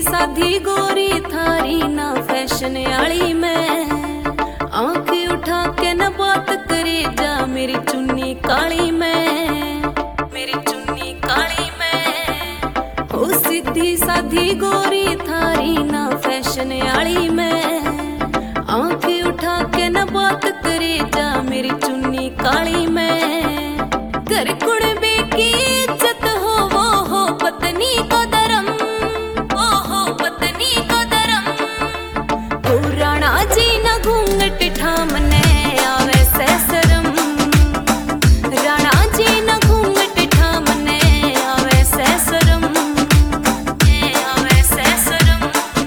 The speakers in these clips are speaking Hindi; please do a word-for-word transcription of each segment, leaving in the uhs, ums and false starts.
साधी गोरी थारी ना फैशन आली में, आंख उठा के न बात करे जा मेरी चुन्नी काली में, मेरी चुन्नी काली में। ओ सीधी साधी गोरी थारी ना फैशन आली में, आंख उठा के न बात करे जा मेरी चुन्नी काली में। घर कुड़बे की इज्जत हो वो हो पत्नी को धर्म, वो हो पत्नी को धर्म। ओ राणा जी न घूंघट ठामने आवे से शर्म, राणा जी न घूंघट ठामने आवे से शर्म, आवे से शर्म।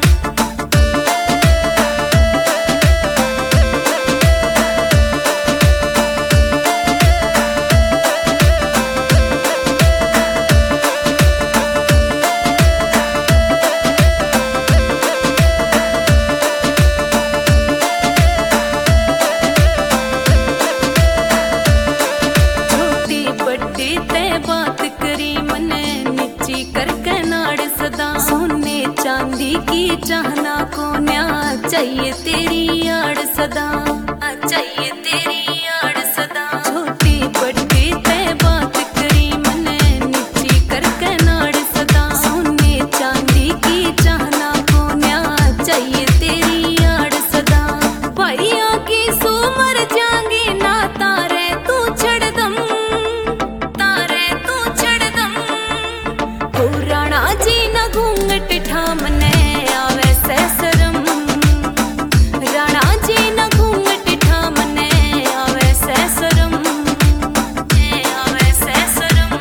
बात करी मने नीची करके नाड़ सदा, सोने चांदी की चाहना को न्या चाहिए तेरी आड़ सदा, चाहिए तेरी आड़ सदा। छोटी बड़ी ते बात करी मने नीची करके नाड़ सदा, सोने चांदी की चाहना को न्या चाहिए तेरी आड़ सदा। भाइयों की सुमर जाएंगी ना तारे तू छड़ दम, राणा जी न घूंघट ठामने आवे से शर्म, राणा जी न घूंघट ठामने आवे से शर्म, आवे से शर्म।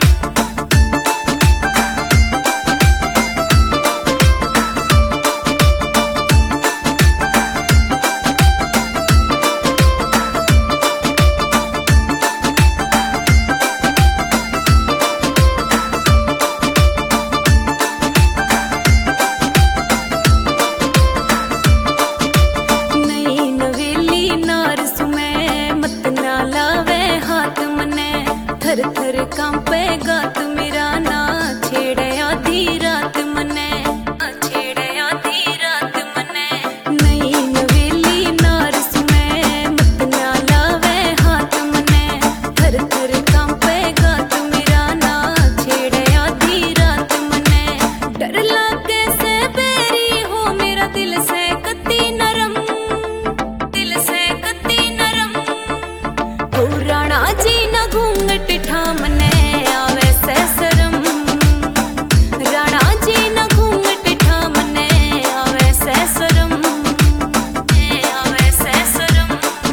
थर थर कांपे गात मेरा ना छेड़े आधी रात मने, छेड़े आधी रात मने। नई नवेली नारस में मत ना लावे हाथ मने, थर थर कांपे गात मेरा ना छेड़े आधी रात मने। डर लागे से बेरी हो मेरा दिल से कती नरम, दिल से कती नरम। ओ राणा जी न घूंघट ठामने आवे से शर्म, राणा जी न घूंघट ठामने आवे से शर्म, आवे से शर्म।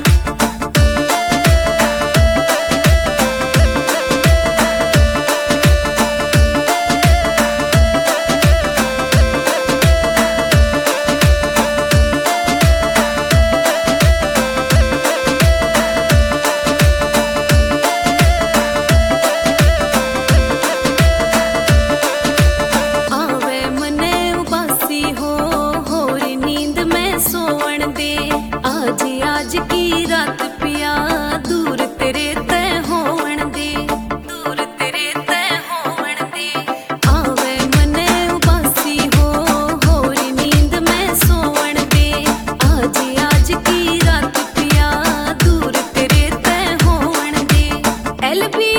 आज की रात पिया दूर तेरे तय होवन दे, दूर तेरे तय होवन दे। आवे मने उबासी हो होरी नींद में सोवन दे, आज आज की रात पिया दूर तेरे तय होवन दे। L B